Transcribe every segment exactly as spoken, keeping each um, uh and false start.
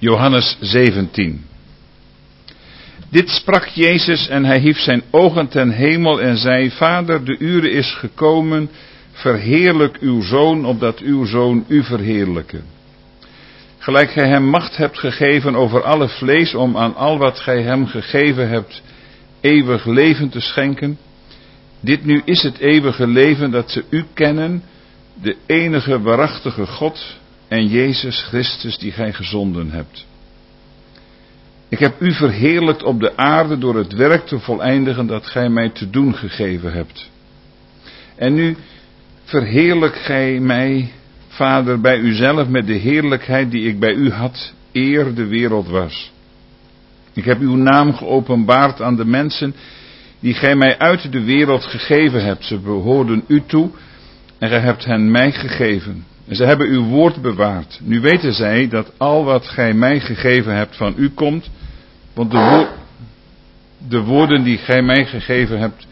Johannes zeventien. Dit sprak Jezus en hij hief zijn ogen ten hemel en zei: Vader, de ure is gekomen, verheerlijk uw Zoon, opdat uw Zoon u verheerlijke. Gelijk gij hem macht hebt gegeven over alle vlees, om aan al wat gij hem gegeven hebt eeuwig leven te schenken. Dit nu is het eeuwige leven, dat ze u kennen, de enige waarachtige God en Jezus Christus die gij gezonden hebt. Ik heb u verheerlijkt op de aarde door het werk te voleindigen dat gij mij te doen gegeven hebt. En nu verheerlijk gij mij, Vader, bij uzelf met de heerlijkheid die ik bij u had, eer de wereld was. Ik heb uw naam geopenbaard aan de mensen die gij mij uit de wereld gegeven hebt. Ze behoorden u toe en gij hebt hen mij gegeven. En ze hebben uw woord bewaard. Nu weten zij dat al wat gij mij gegeven hebt van u komt, want de, wo- de woorden die gij mij gegeven hebt,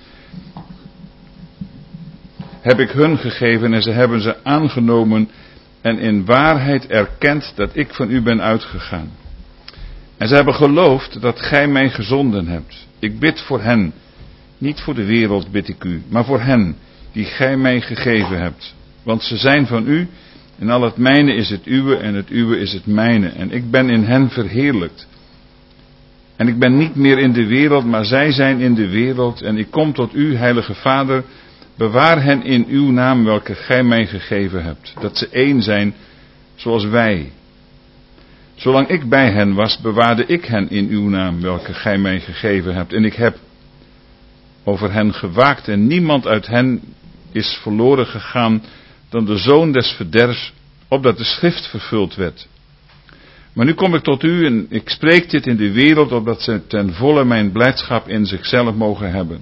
heb ik hun gegeven en ze hebben ze aangenomen en in waarheid erkend dat ik van u ben uitgegaan. En ze hebben geloofd dat gij mij gezonden hebt. Ik bid voor hen, niet voor de wereld bid ik u, maar voor hen die gij mij gegeven hebt. Want ze zijn van u en al het mijne is het uwe en het uwe is het mijne. En ik ben in hen verheerlijkt. En ik ben niet meer in de wereld, maar zij zijn in de wereld. En ik kom tot u, heilige Vader, bewaar hen in uw naam welke gij mij gegeven hebt. Dat ze één zijn, zoals wij. Zolang ik bij hen was, bewaarde ik hen in uw naam welke gij mij gegeven hebt. En ik heb over hen gewaakt en niemand uit hen is verloren gegaan dan de zoon des verderfs, opdat de schrift vervuld werd. Maar nu kom ik tot u en ik spreek dit in de wereld, opdat ze ten volle mijn blijdschap in zichzelf mogen hebben.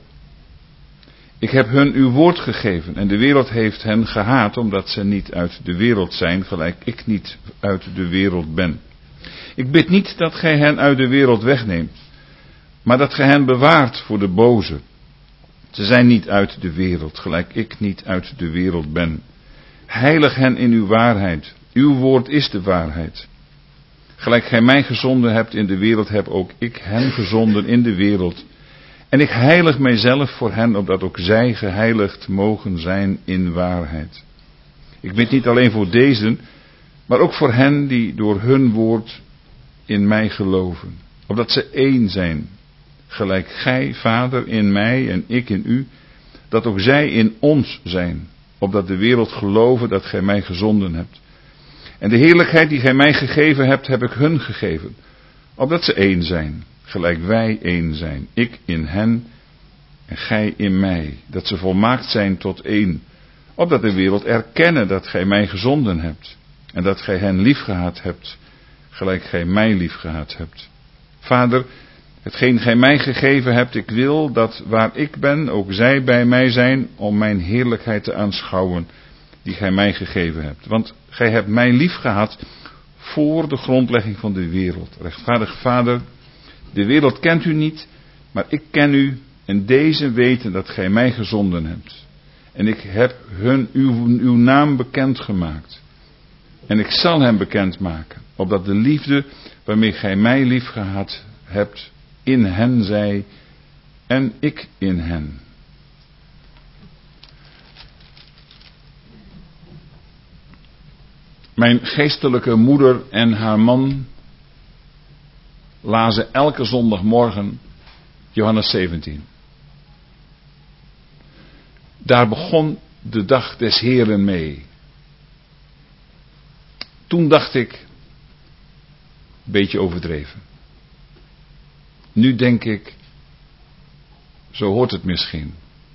Ik heb hun uw woord gegeven en de wereld heeft hen gehaat, omdat ze niet uit de wereld zijn, gelijk ik niet uit de wereld ben. Ik bid niet dat gij hen uit de wereld wegneemt, maar dat gij hen bewaart voor de boze. Ze zijn niet uit de wereld, gelijk ik niet uit de wereld ben. Heilig hen in uw waarheid. Uw woord is de waarheid. Gelijk gij mij gezonden hebt in de wereld, heb ook ik hen gezonden in de wereld. En ik heilig mijzelf voor hen, opdat ook zij geheiligd mogen zijn in waarheid. Ik bid niet alleen voor deze, maar ook voor hen die door hun woord in mij geloven. Opdat ze één zijn, gelijk gij, Vader, in mij en ik in u, dat ook zij in ons zijn, opdat de wereld geloven dat gij mij gezonden hebt. En de heerlijkheid die gij mij gegeven hebt, heb ik hun gegeven, opdat ze één zijn, gelijk wij één zijn, ik in hen en gij in mij, dat ze volmaakt zijn tot één, opdat de wereld erkennen dat gij mij gezonden hebt, en dat gij hen liefgehad hebt, gelijk gij mij liefgehad hebt. Vader, hetgeen gij mij gegeven hebt, ik wil dat waar ik ben, ook zij bij mij zijn, om mijn heerlijkheid te aanschouwen, die gij mij gegeven hebt. Want gij hebt mij liefgehad voor de grondlegging van de wereld. Rechtvaardige Vader, de wereld kent u niet, maar ik ken u, en deze weten dat gij mij gezonden hebt. En ik heb hun uw, uw naam bekendgemaakt. En ik zal hem bekendmaken, opdat de liefde waarmee gij mij liefgehad hebt, in hen zij en ik in hen. Mijn geestelijke moeder en haar man lazen elke zondagmorgen Johannes zeventien. Daar begon de dag des Heren mee. Toen dacht ik, een beetje overdreven. Nu denk ik, zo hoort het misschien.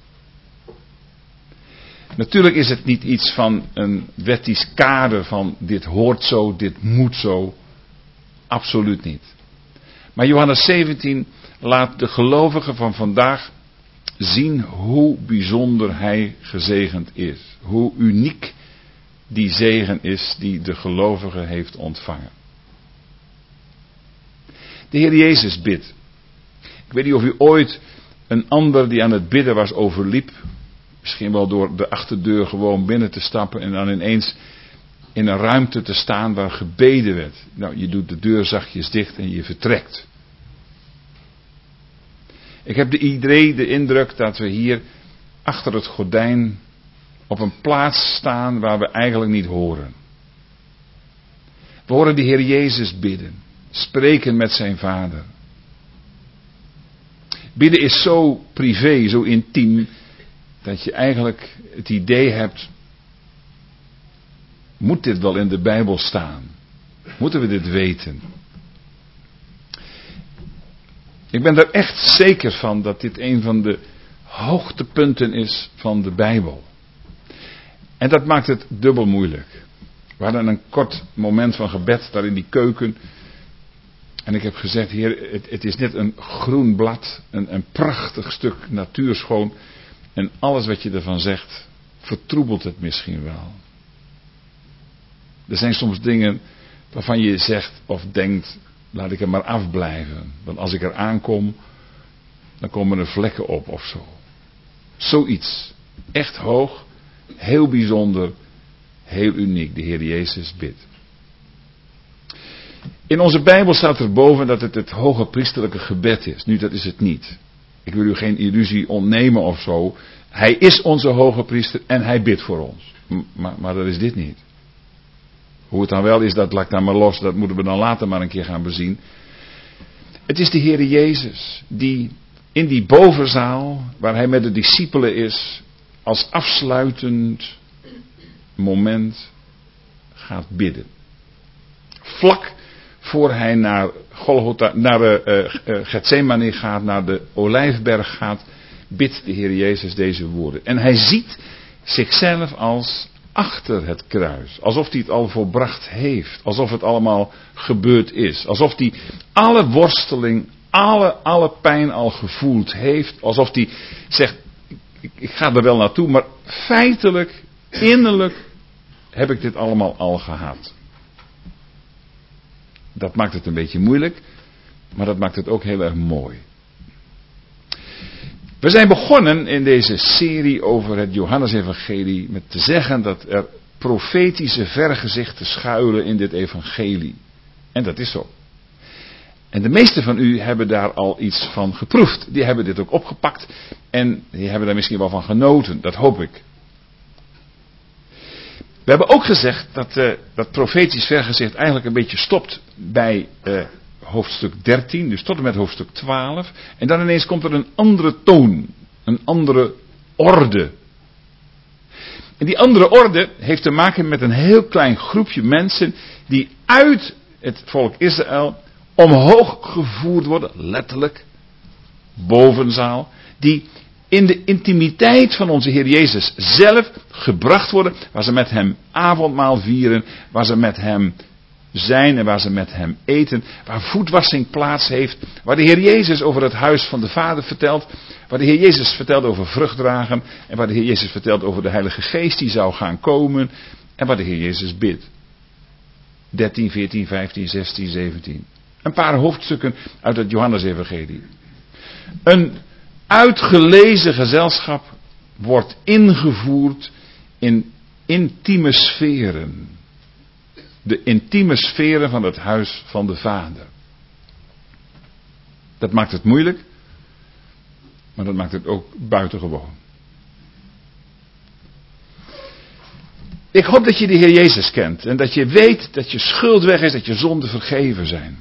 Natuurlijk is het niet iets van een wettisch kader van dit hoort zo, dit moet zo. Absoluut niet. Maar Johannes zeventien laat de gelovige van vandaag zien hoe bijzonder hij gezegend is. Hoe uniek die zegen is die de gelovige heeft ontvangen. De Heer Jezus bidt. Ik weet niet of u ooit een ander die aan het bidden was overliep. Misschien wel door de achterdeur gewoon binnen te stappen en dan ineens in een ruimte te staan waar gebeden werd. Nou, je doet de deur zachtjes dicht en je vertrekt. Ik heb de idee, de indruk dat we hier achter het gordijn op een plaats staan waar we eigenlijk niet horen. We horen de Heer Jezus bidden, spreken met zijn Vader. Bidden is zo privé, zo intiem, dat je eigenlijk het idee hebt, moet dit wel in de Bijbel staan? Moeten we dit weten? Ik ben er echt zeker van dat dit een van de hoogtepunten is van de Bijbel. En dat maakt het dubbel moeilijk. We hadden een kort moment van gebed daar in die keuken. En ik heb gezegd, Heer, het, het is net een groen blad, een, een prachtig stuk natuurschoon. En alles wat je ervan zegt, vertroebelt het misschien wel. Er zijn soms dingen waarvan je zegt of denkt, laat ik er maar afblijven. Want als ik er aankom, dan komen er vlekken op of zo. Zoiets. Echt hoog, heel bijzonder, heel uniek. De Heer Jezus bidt. In onze Bijbel staat er boven dat het het hoge priesterlijke gebed is. Nu, dat is het niet. Ik wil u geen illusie ontnemen of zo. Hij is onze hoge priester en hij bidt voor ons. Maar, maar dat is dit niet. Hoe het dan wel is, dat laat ik dan maar los. Dat moeten we dan later maar een keer gaan bezien. Het is de Heer Jezus die in die bovenzaal, waar hij met de discipelen is, als afsluitend moment gaat bidden. Vlak voor hij naar Golgotha, naar de uh, uh, Gethsemane gaat, naar de Olijfberg gaat, bidt de Heer Jezus deze woorden. En hij ziet zichzelf als achter het kruis. Alsof hij het al volbracht heeft. Alsof het allemaal gebeurd is. Alsof hij alle worsteling, alle, alle pijn al gevoeld heeft. Alsof hij zegt, ik, ik ga er wel naartoe, maar feitelijk, innerlijk heb ik dit allemaal al gehad. Dat maakt het een beetje moeilijk, maar dat maakt het ook heel erg mooi. We zijn begonnen in deze serie over het Johannesevangelie met te zeggen dat er profetische vergezichten schuilen in dit evangelie. En dat is zo. En de meesten van u hebben daar al iets van geproefd. Die hebben dit ook opgepakt en die hebben daar misschien wel van genoten. Dat hoop ik. We hebben ook gezegd dat uh, dat profetisch vergezicht eigenlijk een beetje stopt bij uh, hoofdstuk dertien, dus tot en met hoofdstuk twaalf. En dan ineens komt er een andere toon, een andere orde. En die andere orde heeft te maken met een heel klein groepje mensen die uit het volk Israël omhoog gevoerd worden, letterlijk, bovenzaal, die in de intimiteit van onze Heer Jezus zelf gebracht worden, waar ze met hem avondmaal vieren, waar ze met hem zijn en waar ze met hem eten, waar voetwassing plaats heeft, waar de Heer Jezus over het huis van de Vader vertelt, waar de Heer Jezus vertelt over vruchtdragen en waar de Heer Jezus vertelt over de Heilige Geest die zou gaan komen en waar de Heer Jezus bidt. dertien, veertien, vijftien, zestien, zeventien. Een paar hoofdstukken uit het Johannesevangelie. Een uitgelezen gezelschap wordt ingevoerd in intieme sferen. De intieme sferen van het huis van de Vader. Dat maakt het moeilijk, maar dat maakt het ook buitengewoon. Ik hoop dat je de Heer Jezus kent en dat je weet dat je schuld weg is, dat je zonden vergeven zijn.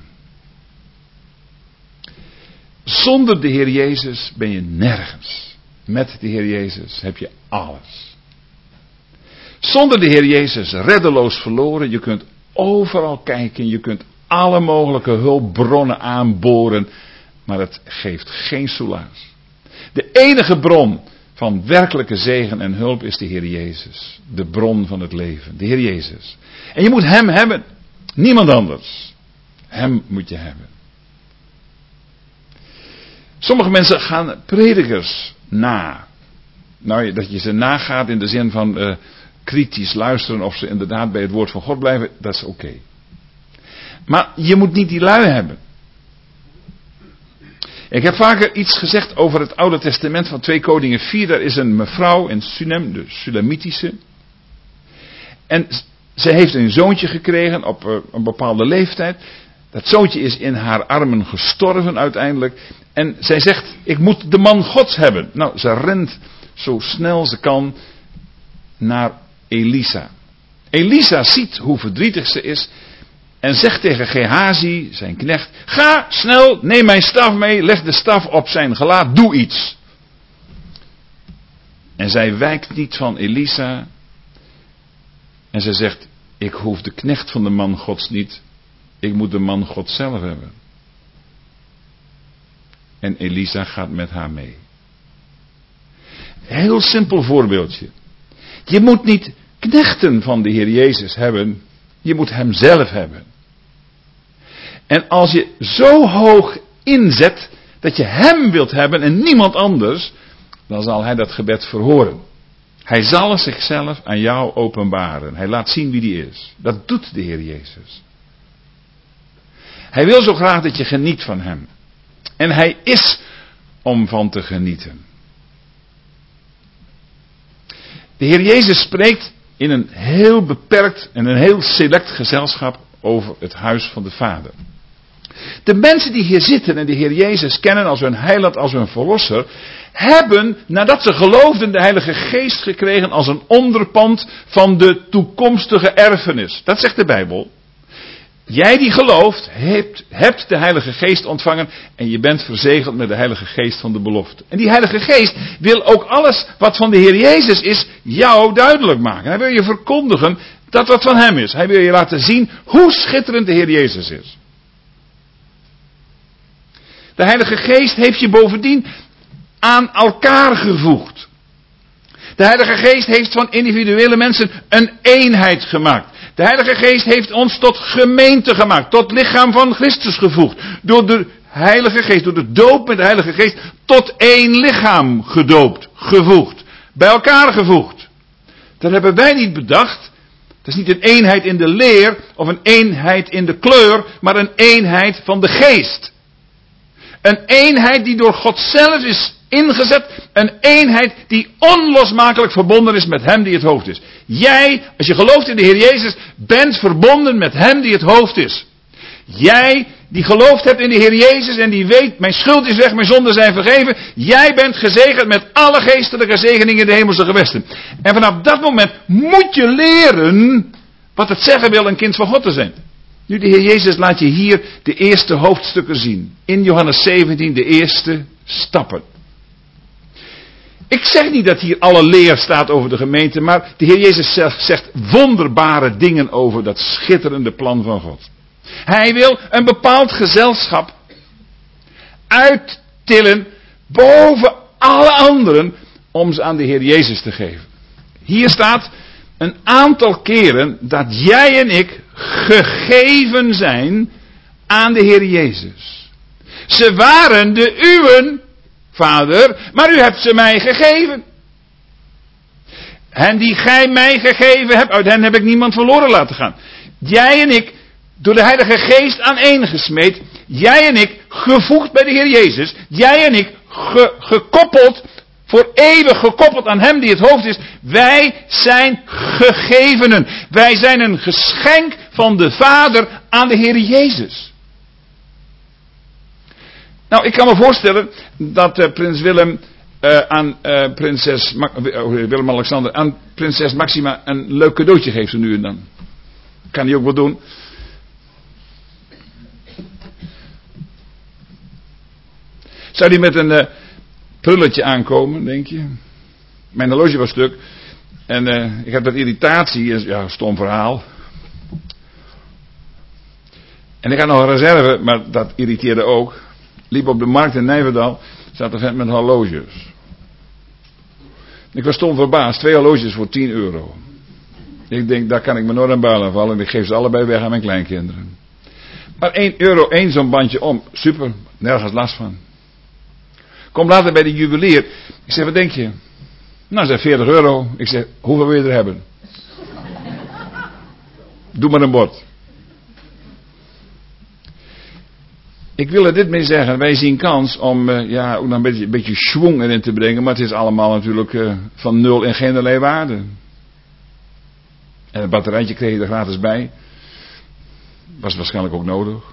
Zonder de Heer Jezus ben je nergens. Met de Heer Jezus heb je alles. Zonder de Heer Jezus reddeloos verloren. Je kunt overal kijken. Je kunt alle mogelijke hulpbronnen aanboren. Maar het geeft geen soelaas. De enige bron van werkelijke zegen en hulp is de Heer Jezus. De bron van het leven. De Heer Jezus. En je moet Hem hebben. Niemand anders. Hem moet je hebben. Sommige mensen gaan predikers na. Nou, dat je ze nagaat in de zin van uh, kritisch luisteren of ze inderdaad bij het woord van God blijven, dat is oké. Okay. Maar je moet niet die lui hebben. Ik heb vaker iets gezegd over het Oude Testament van twee Koningen vier. Daar is een mevrouw in Sunem, de Sulamitische. En Zij heeft een zoontje gekregen op uh, een bepaalde leeftijd. Dat zoontje is in haar armen gestorven uiteindelijk. En zij zegt, ik moet de man Gods hebben. Nou, ze rent zo snel ze kan naar Elisa. Elisa ziet hoe verdrietig ze is. En zegt tegen Gehazi, zijn knecht, ga snel, neem mijn staf mee, leg de staf op zijn gelaat, doe iets. En zij wijkt niet van Elisa. En zij zegt, ik hoef de knecht van de man Gods niet. Ik moet de man Gods zelf hebben. En Elisa gaat met haar mee. Heel simpel voorbeeldje. Je moet niet knechten van de Heer Jezus hebben. Je moet hem zelf hebben. En als je zo hoog inzet dat je hem wilt hebben en niemand anders, dan zal hij dat gebed verhoren. Hij zal zichzelf aan jou openbaren. Hij laat zien wie die is. Dat doet de Heer Jezus. Hij wil zo graag dat je geniet van hem. En hij is om van te genieten. De Heer Jezus spreekt in een heel beperkt en een heel select gezelschap over het huis van de Vader. De mensen die hier zitten en de Heer Jezus kennen als hun heiland, als hun verlosser, hebben, nadat ze geloofden, de Heilige Geest gekregen als een onderpand van de toekomstige erfenis. Dat zegt de Bijbel. Jij die gelooft, hebt, hebt de Heilige Geest ontvangen en je bent verzegeld met de Heilige Geest van de belofte. En die Heilige Geest wil ook alles wat van de Heer Jezus is, jou duidelijk maken. Hij wil je verkondigen dat wat van hem is. Hij wil je laten zien hoe schitterend de Heer Jezus is. De Heilige Geest heeft je bovendien aan elkaar gevoegd. De Heilige Geest heeft van individuele mensen een eenheid gemaakt. De Heilige Geest heeft ons tot gemeente gemaakt, tot lichaam van Christus gevoegd. Door de Heilige Geest, door de doop met de Heilige Geest, tot één lichaam gedoopt, gevoegd. Bij elkaar gevoegd. Dat hebben wij niet bedacht. Het is niet een eenheid in de leer of een eenheid in de kleur, maar een eenheid van de geest. Een eenheid die door God zelf is ingezet. Een eenheid die onlosmakelijk verbonden is met hem die het hoofd is. Jij, als je gelooft in de Heer Jezus, bent verbonden met hem die het hoofd is. Jij die geloofd hebt in de Heer Jezus en die weet, mijn schuld is weg, mijn zonden zijn vergeven. Jij bent gezegend met alle geestelijke zegeningen in de hemelse gewesten. En vanaf dat moment moet je leren wat het zeggen wil een kind van God te zijn. Nu, de Heer Jezus laat je hier de eerste hoofdstukken zien. In Johannes zeventien de eerste stappen. Ik zeg niet dat hier alle leer staat over de gemeente, maar de Heer Jezus zegt wonderbare dingen over dat schitterende plan van God. Hij wil een bepaald gezelschap uittillen boven alle anderen om ze aan de Heer Jezus te geven. Hier staat een aantal keren dat jij en ik gegeven zijn aan de Heer Jezus. Ze waren de uwen, Vader, maar u hebt ze mij gegeven. En die gij mij gegeven hebt, uit hen heb ik niemand verloren laten gaan. Jij en ik, door de Heilige Geest aaneengesmeed, jij en ik gevoegd bij de Heer Jezus, jij en ik ge, gekoppeld, voor eeuwig gekoppeld aan hem die het hoofd is. Wij zijn gegevenen. Wij zijn een geschenk van de Vader aan de Heer Jezus. Nou, ik kan me voorstellen dat uh, prins Willem uh, aan uh, prinses Ma- uh, Willem-Alexander aan prinses Maxima een leuk cadeautje geeft zo nu en dan. Kan hij ook wel doen. Zou die met een uh, prulletje aankomen, denk je? Mijn horloge was stuk. En uh, ik heb dat irritatie. Ja, stom verhaal. En ik had nog een reserve, maar dat irriteerde ook. Liep op de markt in Nijverdal. Zat een vent met horloges. Ik was stom verbaasd. Twee horloges voor tien euro. Ik denk, daar kan ik me nooit aan builen vallen. En ik geef ze allebei weg aan mijn kleinkinderen. Maar één euro, één zo'n bandje om. Super, nergens last van. Kom later bij de juwelier. Ik zeg, wat denk je? Nou, zei veertig euro. Ik zeg, hoeveel wil je er hebben? Doe maar een bord. Ik wil er dit mee zeggen. Wij zien kans om uh, ja, ook nog een beetje, een beetje schwung erin te brengen. Maar het is allemaal natuurlijk uh, van nul en geen allerlei waarde. En het batterijtje kreeg je er gratis bij. Was waarschijnlijk ook nodig.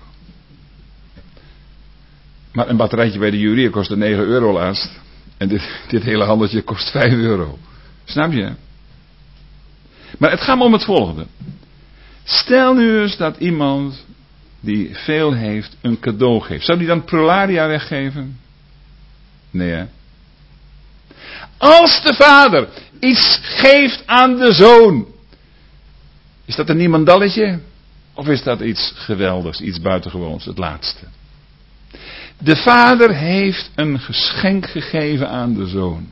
Maar een batterijtje bij de juwelier kostte negen euro laatst. En dit, dit hele handeltje kost vijf euro. Snap je? Maar het gaat me om het volgende. Stel nu eens dat iemand die veel heeft een cadeau geeft. Zou die dan prolaria weggeven? Nee, hè? Als de vader iets geeft aan de zoon. Is dat een niemandalletje? Of is dat iets geweldigs, iets buitengewoons, het laatste? De vader heeft een geschenk gegeven aan de zoon.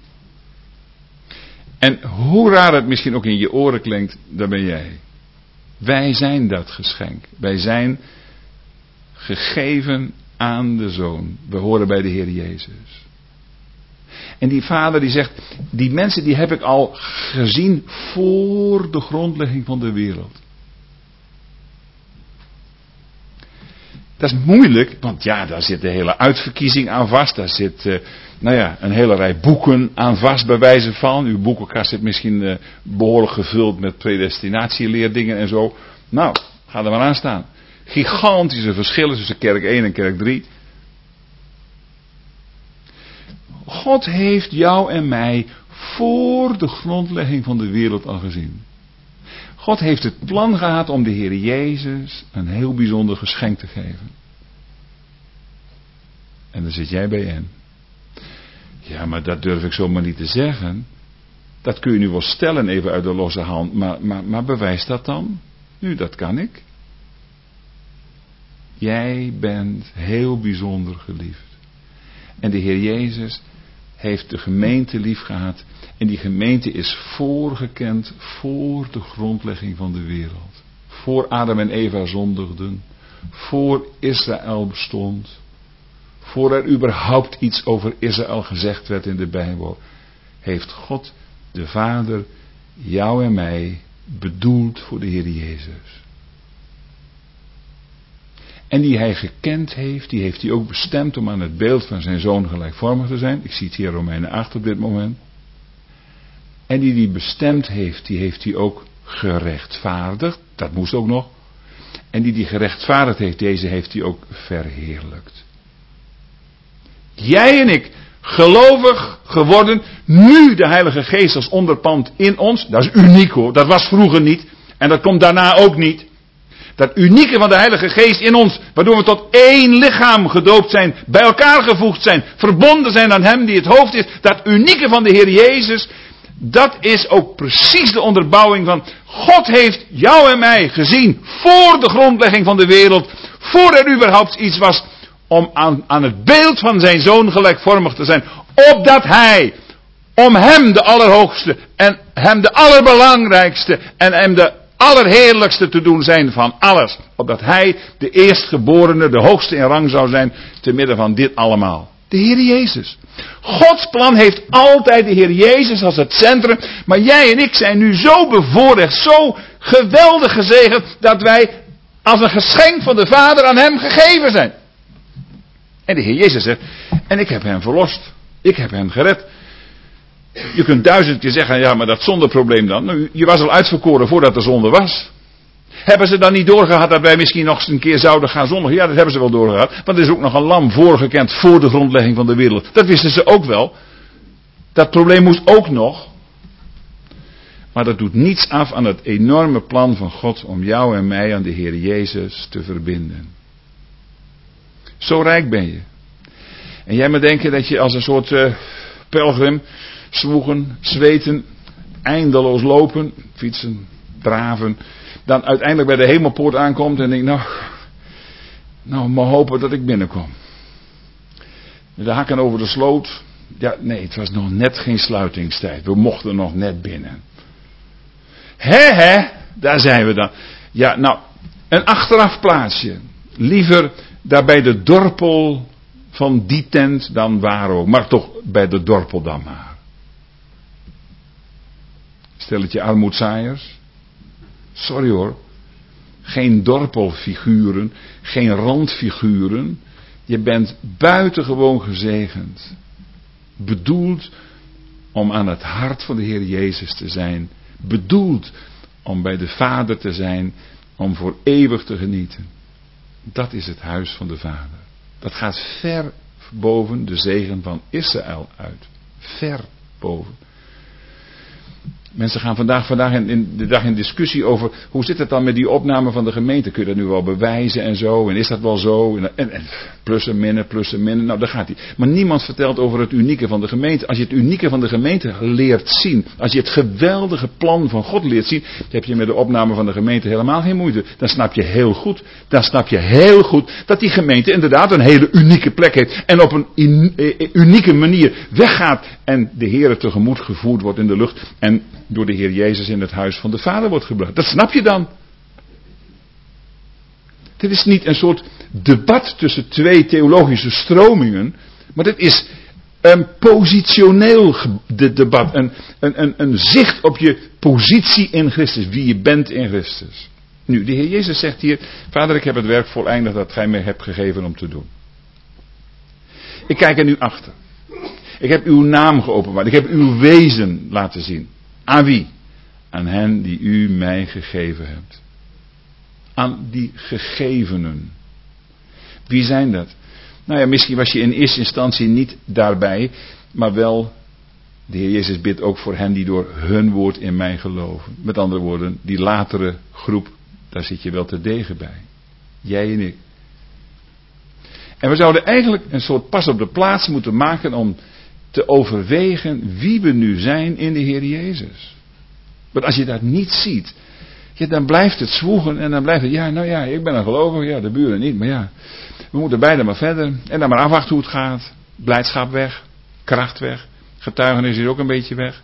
En hoe raar het misschien ook in je oren klinkt, daar ben jij. Wij zijn dat geschenk. Wij zijn gegeven aan de zoon. We horen bij de Heer Jezus. En die vader die zegt, die mensen die heb ik al gezien voor de grondlegging van de wereld. Dat is moeilijk, want ja, daar zit de hele uitverkiezing aan vast. Daar zit, uh, nou ja, een hele rij boeken aan vast bij wijze van. Uw boekenkast zit misschien uh, behoorlijk gevuld met predestinatieleerdingen en zo. Nou, ga er maar aan staan. Gigantische verschillen tussen kerk één en kerk drie. God heeft jou en mij voor de grondlegging van de wereld al gezien. God heeft het plan gehad om de Heer Jezus een heel bijzonder geschenk te geven. En dan zit jij bij hem. Ja, maar dat durf ik zomaar niet te zeggen. Dat kun je nu wel stellen even uit de losse hand. Maar, maar, maar bewijs dat dan? Nu, dat kan ik. Jij bent heel bijzonder geliefd. En de Heer Jezus heeft de gemeente lief gehad. En die gemeente is voorgekend voor de grondlegging van de wereld. Voor Adam en Eva zondigden. Voor Israël bestond. Voor er überhaupt iets over Israël gezegd werd in de Bijbel. Heeft God de Vader jou en mij bedoeld voor de Heer Jezus. En die hij gekend heeft, die heeft hij ook bestemd om aan het beeld van zijn zoon gelijkvormig te zijn. Ik zie het hier Romeinen acht op dit moment. En die die bestemd heeft, die heeft hij ook gerechtvaardigd. Dat moest ook nog. En die die gerechtvaardigd heeft, deze heeft hij ook verheerlijkt. Jij en ik, gelovig geworden, nu de Heilige Geest als onderpand in ons. Dat is uniek hoor, dat was vroeger niet. En dat komt daarna ook niet. Dat unieke van de Heilige Geest in ons, waardoor we tot één lichaam gedoopt zijn, bij elkaar gevoegd zijn, verbonden zijn aan Hem die het hoofd is. Dat unieke van de Heer Jezus, dat is ook precies de onderbouwing van God heeft jou en mij gezien voor de grondlegging van de wereld, voor er überhaupt iets was, om aan, aan het beeld van zijn Zoon gelijkvormig te zijn, opdat Hij, om Hem de Allerhoogste en Hem de Allerbelangrijkste en Hem de Allerheerlijkste te doen zijn van alles, opdat Hij de eerstgeborene, de hoogste in rang zou zijn, te midden van dit allemaal. De Heer Jezus. Gods plan heeft altijd de Heer Jezus als het centrum. Maar jij en ik zijn nu zo bevoorrecht, zo geweldig gezegend, dat wij als een geschenk van de Vader aan Hem gegeven zijn. En de Heer Jezus zegt, en ik heb Hem verlost. Ik heb Hem gered. Je kunt duizend keer zeggen, ja maar dat zondeprobleem dan. Nou, je was al uitverkoren voordat er zonde was. Hebben ze dan niet doorgehad dat wij misschien nog eens een keer zouden gaan zondigen? Ja, dat hebben ze wel doorgehad. Want er is ook nog een lam voorgekend voor de grondlegging van de wereld. Dat wisten ze ook wel. Dat probleem moest ook nog. Maar dat doet niets af aan het enorme plan van God om jou en mij aan de Heer Jezus te verbinden. Zo rijk ben je. En jij moet denken dat je als een soort uh, pelgrim, zwoegen, zweten, eindeloos lopen, fietsen, draven, dan uiteindelijk bij de hemelpoort aankomt en denkt, nou, nou, maar hopen dat ik binnenkom. Met de hakken over de sloot. Ja, nee, het was nog net geen sluitingstijd. We mochten nog net binnen. Hè, hè, daar zijn we dan. Ja, nou, een achteraf plaatsje. Liever daar bij de dorpel van die tent dan waar ook. Maar toch bij de dorpel dan maar. Stelletje armoedzaaiers. Sorry hoor. Geen dorpelfiguren. Geen randfiguren. Je bent buitengewoon gezegend. Bedoeld om aan het hart van de Heer Jezus te zijn. Bedoeld om bij de Vader te zijn, om voor eeuwig te genieten. Dat is het huis van de Vader. Dat gaat ver boven de zegen van Israël uit. Ver boven. Mensen gaan vandaag, vandaag in, in de dag in discussie over hoe zit het dan met die opname van de gemeente. Kun je dat nu wel bewijzen en zo? En is dat wel zo? En, en, en plus en minnen, plus en minnen. Nou, daar gaat hij. Maar niemand vertelt over het unieke van de gemeente. Als je het unieke van de gemeente leert zien. Als je het geweldige plan van God leert zien. Dan heb je met de opname van de gemeente helemaal geen moeite. Dan snap je heel goed. Dan snap je heel goed dat die gemeente inderdaad een hele unieke plek heeft. En op een in, uh, unieke manier weggaat. En de Heer tegemoet gevoerd wordt in de lucht. En door de Heer Jezus in het huis van de Vader wordt gebracht. Dat snap je dan. Dit is niet een soort debat tussen twee theologische stromingen. Maar dit is een positioneel debat. Een, een, een, een zicht op je positie in Christus. Wie je bent in Christus. Nu, de Heer Jezus zegt hier. Vader, ik heb het werk voleindigd dat gij mij hebt gegeven om te doen. Ik kijk er nu achter. Ik heb uw naam geopenbaard. Ik heb uw wezen laten zien. Aan wie? Aan hen die u mij gegeven hebt. Aan die gegevenen. Wie zijn dat? Nou ja, misschien was je in eerste instantie niet daarbij, maar wel, de Heer Jezus bidt ook voor hen die door hun woord in mij geloven. Met andere woorden, die latere groep, daar zit je wel te degen bij. Jij en ik. En we zouden eigenlijk een soort pas op de plaats moeten maken om te overwegen wie we nu zijn in de Heer Jezus. Maar als je dat niet ziet, ja, dan blijft het zwoegen en dan blijft het, ja, nou ja, ik ben een gelovige, ja, de buren niet, maar ja, we moeten beide maar verder en dan maar afwachten hoe het gaat. Blijdschap weg, kracht weg, getuigenis is ook een beetje weg.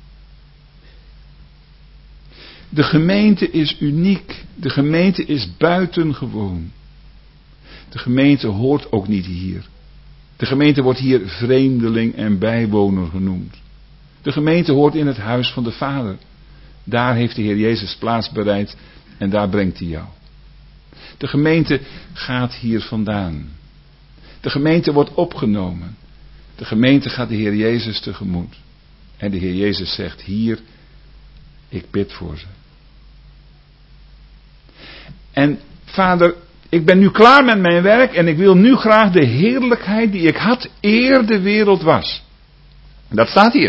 De gemeente is uniek, de gemeente is buitengewoon. De gemeente hoort ook niet hier. De gemeente wordt hier vreemdeling en bijwoner genoemd. De gemeente hoort in het huis van de Vader. Daar heeft de Heer Jezus plaats bereid en daar brengt hij jou. De gemeente gaat hier vandaan. De gemeente wordt opgenomen. De gemeente gaat de Heer Jezus tegemoet. En de Heer Jezus zegt hier, ik bid voor ze. En Vader, ik ben nu klaar met mijn werk en ik wil nu graag de heerlijkheid die ik had eer de wereld was. Dat staat hier.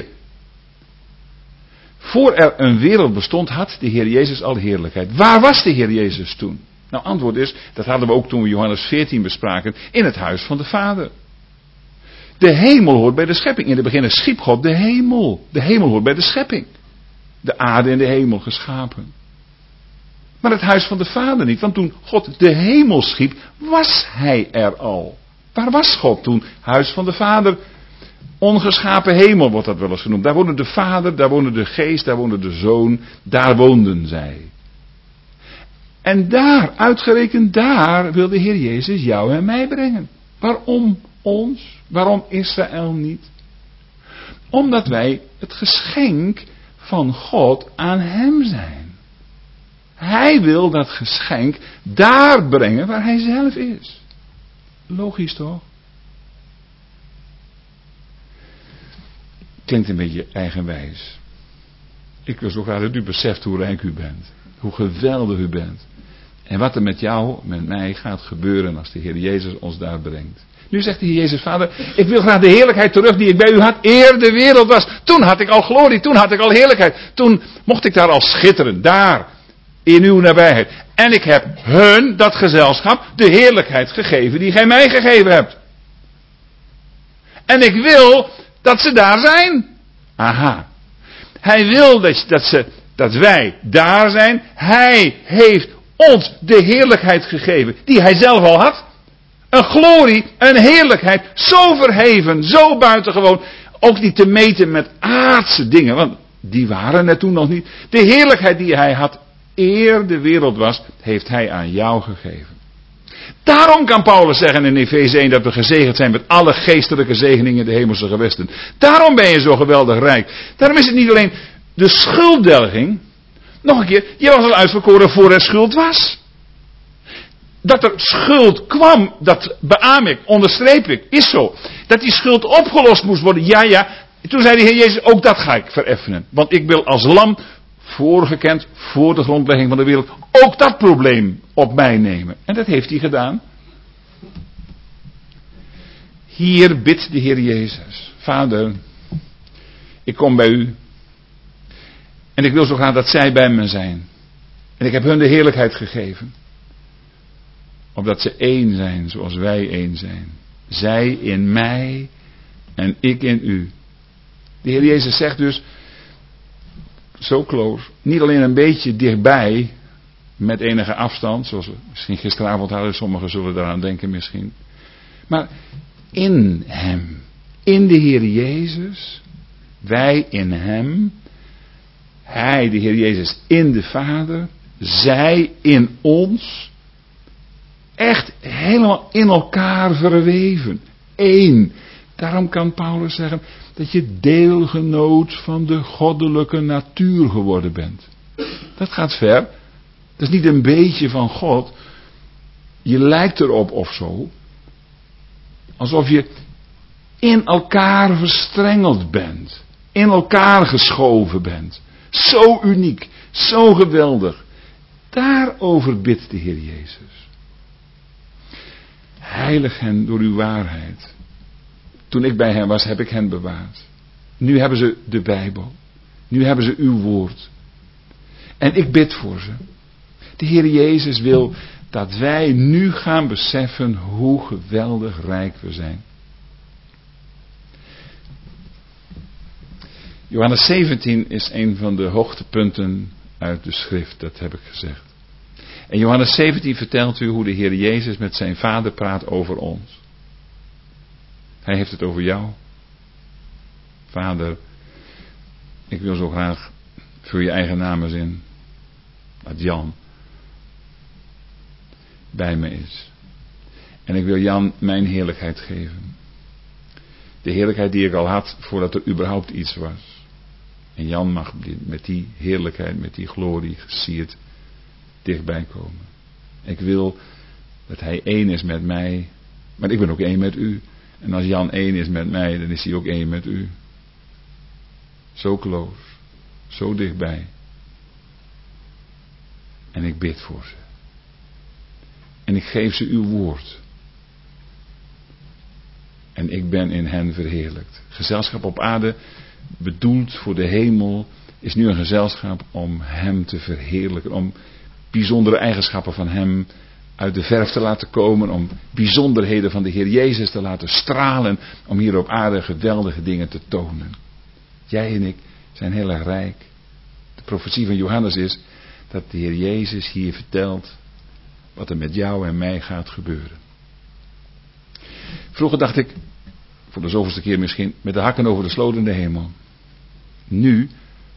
Voor er een wereld bestond had de Heer Jezus al heerlijkheid. Waar was de Heer Jezus toen? Nou, antwoord is, dat hadden we ook toen we Johannes veertien bespraken, in het huis van de Vader. De hemel hoort bij de schepping. In het begin schiep God de hemel. De hemel hoort bij de schepping. De aarde en de hemel geschapen. Maar het huis van de Vader niet. Want toen God de hemel schiep, was Hij er al. Waar was God toen? Huis van de Vader. Ongeschapen hemel wordt dat wel eens genoemd. Daar woonde de Vader, daar woonde de Geest, daar woonde de Zoon. Daar woonden zij. En daar, uitgerekend daar, wil de Heer Jezus jou en mij brengen. Waarom ons? Waarom Israël niet? Omdat wij het geschenk van God aan Hem zijn. Hij wil dat geschenk daar brengen waar Hij zelf is. Logisch toch? Klinkt een beetje eigenwijs. Ik wil zo graag dat u beseft hoe rijk u bent. Hoe geweldig u bent. En wat er met jou, met mij gaat gebeuren als de Heer Jezus ons daar brengt. Nu zegt de Heer Jezus, Vader, ik wil graag de heerlijkheid terug die ik bij u had eer de wereld was. Toen had ik al glorie, toen had ik al heerlijkheid. Toen mocht ik daar al schitteren, daar, in uw nabijheid. En ik heb hun, dat gezelschap, de heerlijkheid gegeven die gij mij gegeven hebt. En ik wil dat ze daar zijn. Aha. Hij wil dat, dat, ze, dat wij daar zijn. Hij heeft ons de heerlijkheid gegeven die hij zelf al had. Een glorie, een heerlijkheid, zo verheven, zo buitengewoon. Ook niet te meten met aardse dingen, want die waren er toen nog niet. De heerlijkheid die hij had, eer de wereld was, heeft hij aan jou gegeven. Daarom kan Paulus zeggen in Efeze één dat we gezegend zijn met alle geestelijke zegeningen in de hemelse gewesten. Daarom ben je zo geweldig rijk. Daarom is het niet alleen de schulddelging. Nog een keer, je was al uitverkoren voor er schuld was. Dat er schuld kwam, dat beaam ik, onderstreep ik, is zo. Dat die schuld opgelost moest worden, ja ja. Toen zei de Heer Jezus, ook dat ga ik vereffenen. Want ik wil als lam voorgekend, voor de grondlegging van de wereld, ook dat probleem op mij nemen. En dat heeft hij gedaan. Hier bidt de Heer Jezus: Vader, ik kom bij u. En ik wil zo graag dat zij bij me zijn. En ik heb hun de heerlijkheid gegeven. Opdat ze één zijn zoals wij één zijn. Zij in mij en ik in u. De Heer Jezus zegt dus, zo close, niet alleen een beetje dichtbij, met enige afstand, zoals we misschien gisteravond hadden, sommigen zullen daaraan denken misschien. Maar in hem, in de Heer Jezus, wij in hem, hij, de Heer Jezus, in de Vader, zij in ons, echt helemaal in elkaar verweven. Eén. Daarom kan Paulus zeggen dat je deelgenoot van de goddelijke natuur geworden bent. Dat gaat ver. Dat is niet een beetje van God. Je lijkt erop of zo. Alsof je in elkaar verstrengeld bent. In elkaar geschoven bent. Zo uniek. Zo geweldig. Daarover bidt de Heer Jezus. Heilig hen door uw waarheid. Toen ik bij hen was, heb ik hen bewaard. Nu hebben ze de Bijbel. Nu hebben ze uw woord. En ik bid voor ze. De Heer Jezus wil dat wij nu gaan beseffen hoe geweldig rijk we zijn. Johannes zeventien is een van de hoogtepunten uit de schrift, dat heb ik gezegd. En Johannes zeventien vertelt u hoe de Heer Jezus met zijn Vader praat over ons. Hij heeft het over jou. Vader, ik wil zo graag, vul je eigen naam eens in, dat Jan bij me is. En ik wil Jan mijn heerlijkheid geven. De heerlijkheid die ik al had voordat er überhaupt iets was. En Jan mag met die heerlijkheid, met die glorie gesierd dichtbij komen. Ik wil dat hij één is met mij, maar ik ben ook één met u. En als Jan één is met mij, dan is hij ook één met u. Zo close, zo dichtbij. En ik bid voor ze. En ik geef ze uw woord. En ik ben in hen verheerlijkt. Gezelschap op aarde, bedoeld voor de hemel, is nu een gezelschap om hem te verheerlijken. Om bijzondere eigenschappen van hem uit de verf te laten komen. Om bijzonderheden van de Heer Jezus te laten stralen. Om hier op aarde geweldige dingen te tonen. Jij en ik zijn heel erg rijk. De profetie van Johannes is dat de Heer Jezus hier vertelt wat er met jou en mij gaat gebeuren. Vroeger dacht ik, voor de zoveelste keer misschien, met de hakken over de sloot in de hemel. Nu,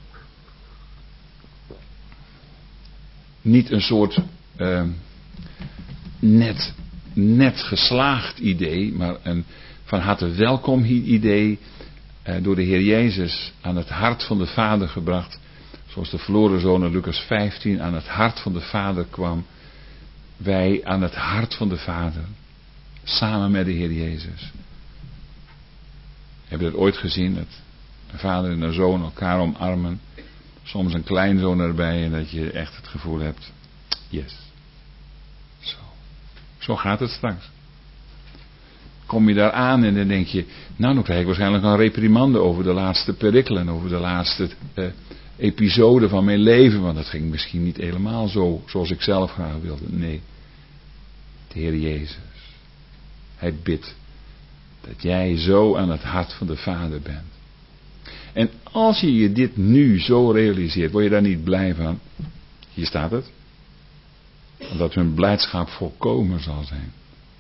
niet een soort uh, net, net geslaagd idee, maar een van harte welkom idee, uh, door de Heer Jezus aan het hart van de Vader gebracht. Zoals de verloren zoon in Lucas vijftien aan het hart van de Vader kwam. Wij aan het hart van de Vader. Samen met de Heer Jezus. Heb je dat ooit gezien? Dat een vader en een zoon elkaar omarmen. Soms een kleinzoon erbij. En dat je echt het gevoel hebt. Yes. Zo. Zo gaat het straks. Kom je daar aan en dan denk je. Nou, dan krijg ik waarschijnlijk een reprimande over de laatste perikelen. Over de laatste eh, episode van mijn leven. Want dat ging misschien niet helemaal zo zoals ik zelf graag wilde. Nee. De Heer Jezus. Hij bidt dat jij zo aan het hart van de Vader bent. En als je je dit nu zo realiseert, word je daar niet blij van? Hier staat het. Dat hun blijdschap volkomen zal zijn.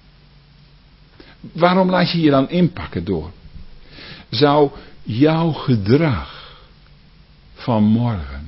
Waarom laat je je dan inpakken door? Zou jouw gedrag van morgen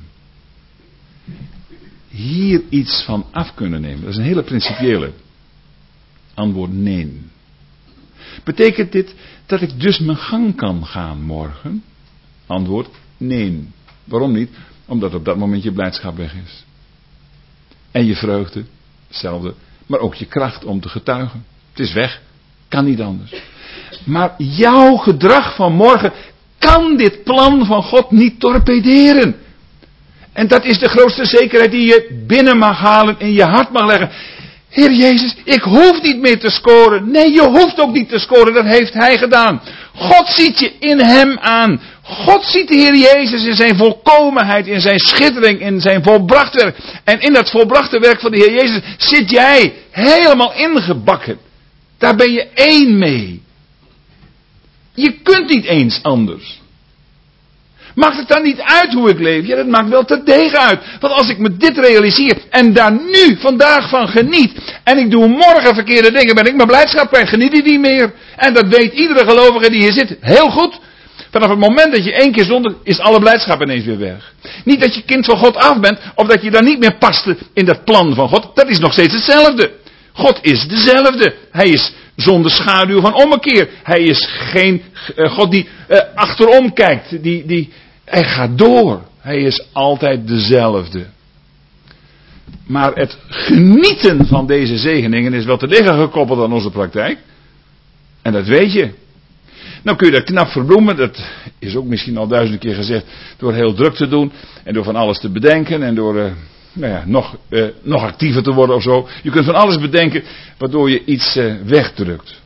hier iets van af kunnen nemen? Dat is een hele principiële. Antwoord nee. Betekent dit dat ik dus mijn gang kan gaan morgen? Antwoord nee. Waarom niet? Omdat op dat moment je blijdschap weg is. En je vreugde, hetzelfde. Maar ook je kracht om te getuigen. Het is weg. Kan niet anders. Maar jouw gedrag van morgen kan dit plan van God niet torpederen. En dat is de grootste zekerheid die je binnen mag halen, in je hart mag leggen. Heer Jezus, ik hoef niet meer te scoren. Nee, je hoeft ook niet te scoren, dat heeft Hij gedaan. God ziet je in Hem aan. God ziet de Heer Jezus in zijn volkomenheid, in zijn schittering, in zijn volbracht werk. En in dat volbrachte werk van de Heer Jezus zit jij helemaal ingebakken. Daar ben je één mee. Je kunt niet eens anders. Maakt het dan niet uit hoe ik leef? Ja, dat maakt wel terdege uit. Want als ik me dit realiseer en daar nu, vandaag van geniet, en ik doe morgen verkeerde dingen, ben ik mijn blijdschap kwijt, geniet ik niet meer. En dat weet iedere gelovige die hier zit heel goed. Vanaf het moment dat je één keer zondigt, is alle blijdschap ineens weer weg. Niet dat je kind van God af bent, of dat je dan niet meer paste in dat plan van God. Dat is nog steeds hetzelfde. God is dezelfde. Hij is zonder schaduw van ommekeer. Hij is geen uh, God die uh, achterom kijkt. Die, die, hij gaat door. Hij is altijd dezelfde. Maar het genieten van deze zegeningen is wel te liggen gekoppeld aan onze praktijk. En dat weet je. Nou kun je dat knap verbloemen, dat is ook misschien al duizend keer gezegd, door heel druk te doen en door van alles te bedenken en door uh, nou ja, nog, uh, nog actiever te worden of zo. Je kunt van alles bedenken waardoor je iets uh, wegdrukt.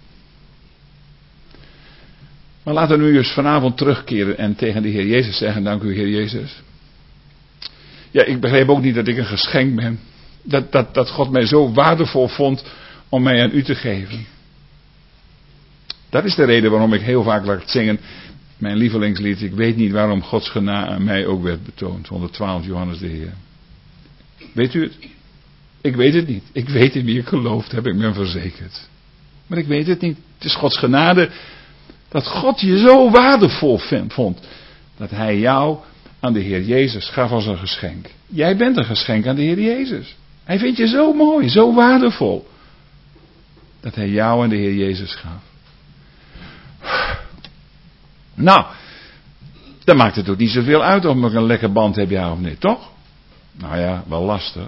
Maar laten we nu eens vanavond terugkeren en tegen de Heer Jezus zeggen, dank u Heer Jezus. Ja, ik begreep ook niet dat ik een geschenk ben. Dat, dat, dat God mij zo waardevol vond om mij aan u te geven. Dat is de reden waarom ik heel vaak laat zingen mijn lievelingslied. Ik weet niet waarom Gods genade aan mij ook werd betoond. honderdtwaalf Johannes de Heer. Weet u het? Ik weet het niet. Ik weet in wie ik geloof, heb ik me verzekerd. Maar ik weet het niet. Het is Gods genade dat God je zo waardevol vond. Dat Hij jou aan de Heer Jezus gaf als een geschenk. Jij bent een geschenk aan de Heer Jezus. Hij vindt je zo mooi, zo waardevol. Dat Hij jou aan de Heer Jezus gaf. Nou, dan maakt het ook niet zoveel uit of ik een lekker band heb, ja of nee, toch? Nou ja, wel lastig.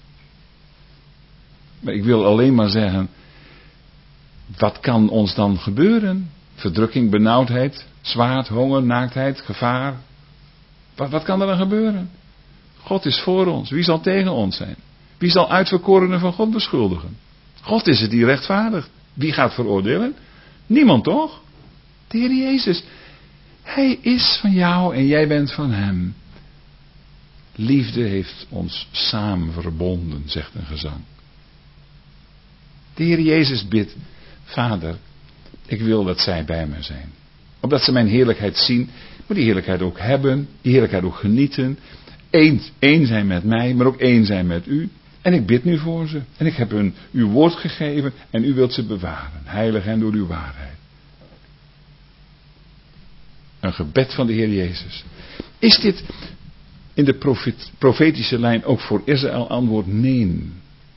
Maar ik wil alleen maar zeggen, wat kan ons dan gebeuren? Verdrukking, benauwdheid, zwaard, honger, naaktheid, gevaar. Wat, wat kan er dan gebeuren? God is voor ons. Wie zal tegen ons zijn? Wie zal uitverkorenen van God beschuldigen? God is het die rechtvaardigt. Wie gaat veroordelen? Niemand toch? De Heer Jezus. Hij is van jou en jij bent van Hem. Liefde heeft ons samen verbonden, zegt een gezang. De Heer Jezus bidt, Vader, ik wil dat zij bij mij zijn. Opdat ze mijn heerlijkheid zien, maar die heerlijkheid ook hebben, die heerlijkheid ook genieten. Eén, één zijn met mij, maar ook één zijn met u. En ik bid nu voor ze. En ik heb hun uw woord gegeven en u wilt ze bewaren. Heilig en door uw waarheid. Een gebed van de Heer Jezus. Is dit in de profet, profetische lijn ook voor Israël antwoord? Nee.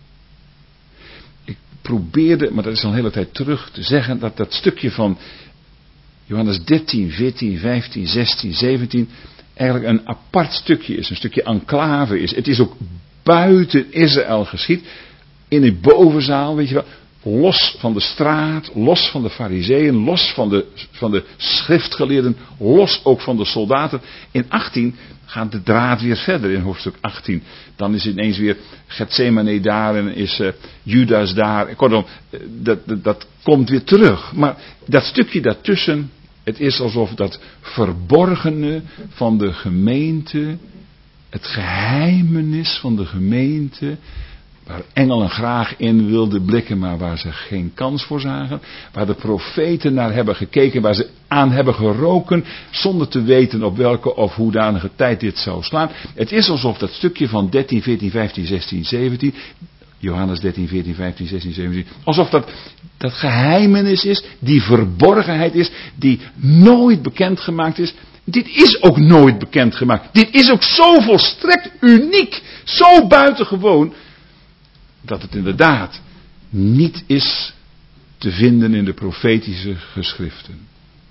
Ik probeerde, maar dat is al een hele tijd terug, te zeggen dat dat stukje van Johannes dertien, veertien, vijftien, zestien, zeventien eigenlijk een apart stukje is. Een stukje enclave is. Het is ook buiten Israël geschied. In de bovenzaal, weet je wel. Los van de straat, los van de farizeeën, los van de, van de schriftgeleerden, los ook van de soldaten. In achttien gaat de draad weer verder in hoofdstuk achttien. Dan is ineens weer Getsemane daar en is uh, Judas daar. Kortom, dat, dat, dat komt weer terug. Maar dat stukje daartussen, het is alsof dat verborgene van de gemeente, het geheimenis van de gemeente, waar engelen graag in wilden blikken, maar waar ze geen kans voor zagen. Waar de profeten naar hebben gekeken, waar ze aan hebben geroken, zonder te weten op welke of hoedanige tijd dit zou slaan. Het is alsof dat stukje van dertien, veertien, vijftien, zestien, zeventien, Johannes dertien, veertien, vijftien, zestien, zeventien, alsof dat, dat geheimenis is, die verborgenheid is, die nooit bekendgemaakt is. Dit is ook nooit bekendgemaakt. Dit is ook zo volstrekt uniek, zo buitengewoon, dat het inderdaad niet is te vinden in de profetische geschriften.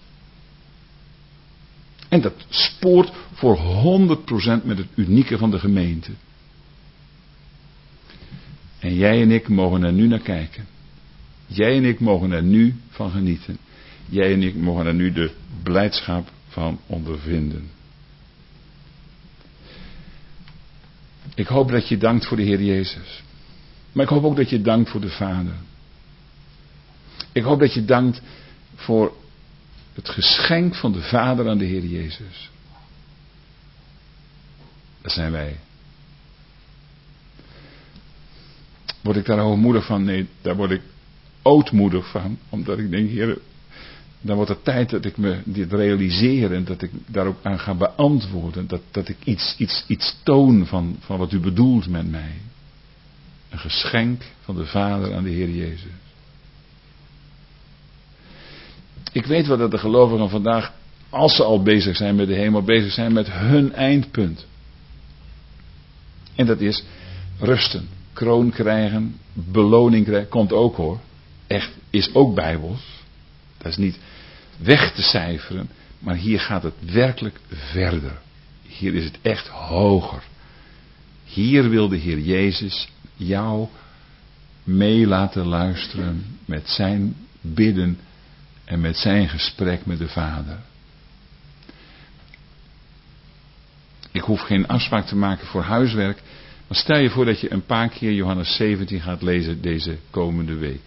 En dat spoort voor honderd procent met het unieke van de gemeente. En jij en ik mogen er nu naar kijken. Jij en ik mogen er nu van genieten. Jij en ik mogen er nu de blijdschap van ondervinden. Ik hoop dat je dankt voor de Heer Jezus. Maar ik hoop ook dat je dankt voor de Vader. Ik hoop dat je dankt voor het geschenk van de Vader aan de Heer Jezus. Dat zijn wij. Word ik daar hoogmoedig van? Nee, daar word ik ootmoedig van. Omdat ik denk, Heer, dan wordt het tijd dat ik me dit realiseer en dat ik daar ook aan ga beantwoorden. Dat, dat ik iets, iets, iets toon van, van wat u bedoelt met mij. Een geschenk van de Vader aan de Heer Jezus. Ik weet wel dat de gelovigen vandaag, als ze al bezig zijn met de hemel, bezig zijn met hun eindpunt. En dat is rusten, kroon krijgen, beloning krijgen. Komt ook hoor. Echt, is ook bijbels. Dat is niet weg te cijferen. Maar hier gaat het werkelijk verder. Hier is het echt hoger. Hier wil de Heer Jezus jou mee laten luisteren met zijn bidden en met zijn gesprek met de Vader. Ik hoef geen afspraak te maken voor huiswerk. Maar stel je voor dat je een paar keer Johannes zeventien gaat lezen deze komende week.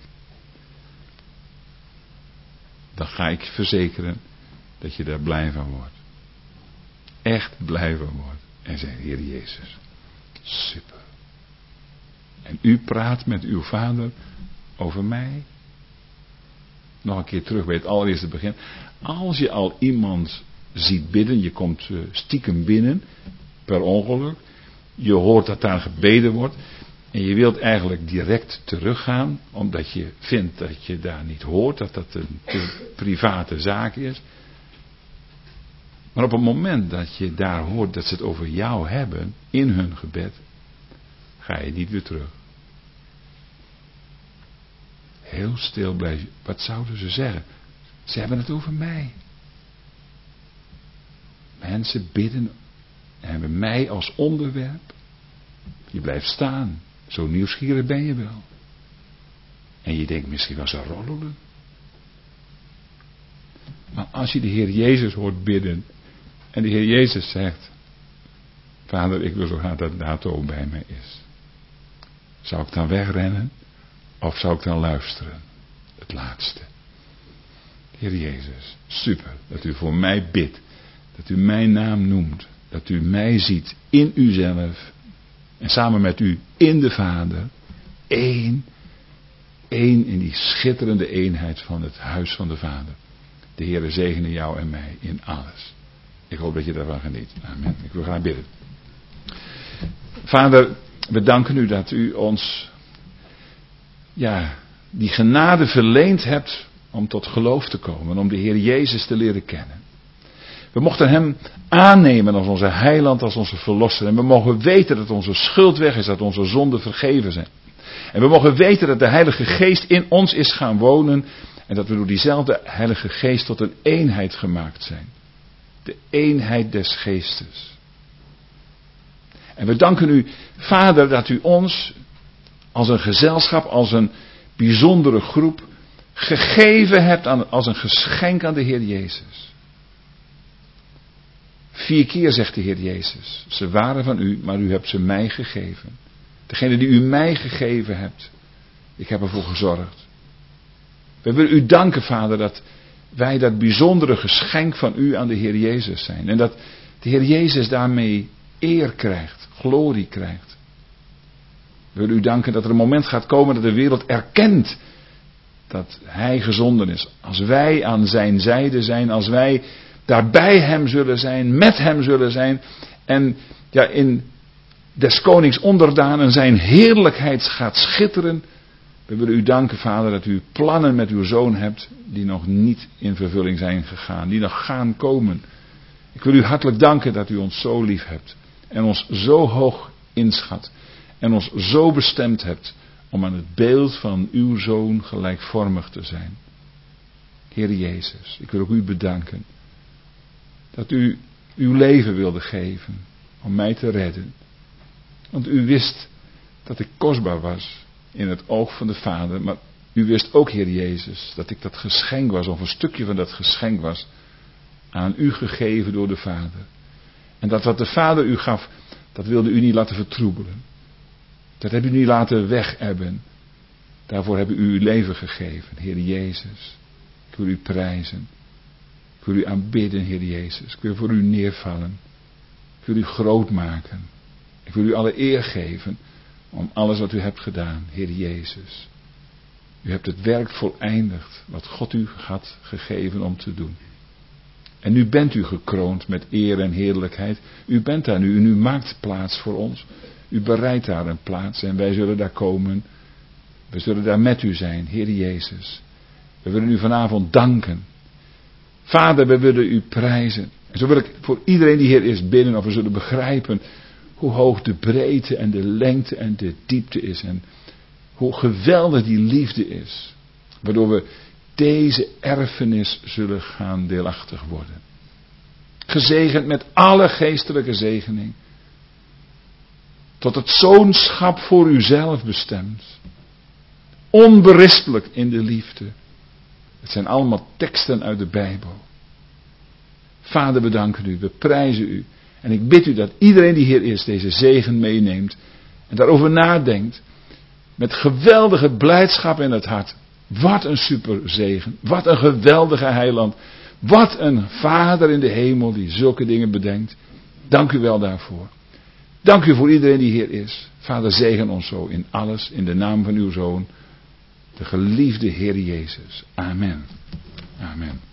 Dan ga ik verzekeren dat je daar blij van wordt. Echt blij van wordt. En zegt, Heer Jezus, super. En u praat met uw Vader over mij. Nog een keer terug bij het allereerste begin. Als je al iemand ziet bidden, je komt stiekem binnen, per ongeluk. Je hoort dat daar gebeden wordt. En je wilt eigenlijk direct teruggaan, omdat je vindt dat je daar niet hoort, dat dat een te private zaak is. Maar op het moment dat je daar hoort dat ze het over jou hebben, in hun gebed, ga je niet weer terug. Heel stil blijf je. Wat zouden ze zeggen? Ze hebben het over mij. Mensen bidden en hebben mij als onderwerp. Je blijft staan. Zo nieuwsgierig ben je wel. En je denkt misschien wel ze roddelen. Maar als je de Heer Jezus hoort bidden. En de Heer Jezus zegt. Vader, ik wil zo graag dat Dato bij mij is. Zou ik dan wegrennen? Of zou ik dan luisteren? Het laatste. Heer Jezus, super dat u voor mij bidt. Dat u mijn naam noemt. Dat u mij ziet in uzelf. En samen met u in de Vader. Eén. Eén in die schitterende eenheid van het huis van de Vader. De Heere zegene jou en mij in alles. Ik hoop dat je daarvan geniet. Amen. Ik wil graag bidden. Vader, we danken u dat u ons ja, die genade verleend hebt om tot geloof te komen. Om de Heer Jezus te leren kennen. We mochten hem aannemen als onze heiland, als onze verlosser. En we mogen weten dat onze schuld weg is, dat onze zonden vergeven zijn. En we mogen weten dat de Heilige Geest in ons is gaan wonen. En dat we door diezelfde Heilige Geest tot een eenheid gemaakt zijn. De eenheid des Geestes. En we danken u, Vader, dat u ons als een gezelschap, als een bijzondere groep gegeven hebt aan, als een geschenk aan de Heer Jezus. Vier keer zegt de Heer Jezus, ze waren van u, maar u hebt ze mij gegeven. Degene die u mij gegeven hebt, ik heb ervoor gezorgd. We willen u danken, Vader, dat wij dat bijzondere geschenk van u aan de Heer Jezus zijn. En dat de Heer Jezus daarmee eer krijgt, glorie krijgt. We willen u danken dat er een moment gaat komen dat de wereld erkent dat Hij gezonden is. Als wij aan zijn zijde zijn, als wij daar bij hem zullen zijn, met hem zullen zijn. En ja, in des konings onderdanen zijn heerlijkheid gaat schitteren. We willen u danken, Vader, dat u plannen met uw Zoon hebt die nog niet in vervulling zijn gegaan, die nog gaan komen. Ik wil u hartelijk danken dat u ons zo lief hebt en ons zo hoog inschat en ons zo bestemd hebt om aan het beeld van uw Zoon gelijkvormig te zijn. Heer Jezus, ik wil ook u bedanken dat u uw leven wilde geven om mij te redden. Want u wist dat ik kostbaar was in het oog van de Vader. Maar u wist ook, Heer Jezus, dat ik dat geschenk was, of een stukje van dat geschenk was, aan u gegeven door de Vader. En dat wat de Vader u gaf, Dat wilde u niet laten vertroebelen. Dat hebt u niet laten wegebben. Daarvoor hebben u uw leven gegeven, Heer Jezus. Ik wil u prijzen. Ik wil u aanbidden, Heer Jezus. Ik wil voor u neervallen. Ik wil u groot maken. Ik wil u alle eer geven om alles wat u hebt gedaan, Heer Jezus. U hebt het werk voleindigd wat God u had gegeven om te doen. En nu bent u gekroond met eer en heerlijkheid. U bent daar nu en u maakt plaats voor ons. U bereidt daar een plaats en wij zullen daar komen. We zullen daar met u zijn, Heer Jezus. We willen u vanavond danken. Vader, we willen u prijzen. En zo wil ik voor iedereen die hier is bidden of we zullen begrijpen hoe hoog de breedte en de lengte en de diepte is. En hoe geweldig die liefde is. Waardoor we deze erfenis zullen gaan deelachtig worden. Gezegend met alle geestelijke zegening. Tot het zoonschap voor uzelf bestemd. Onberispelijk in de liefde. Het zijn allemaal teksten uit de Bijbel. Vader, we danken u, we prijzen u. En ik bid u dat iedereen die hier is deze zegen meeneemt. En daarover nadenkt. Met geweldige blijdschap in het hart. Wat een super zegen. Wat een geweldige heiland. Wat een Vader in de hemel die zulke dingen bedenkt. Dank u wel daarvoor. Dank u voor iedereen die hier is. Vader, zegen ons zo in alles. In de naam van uw Zoon. De geliefde Heer Jezus. Amen. Amen.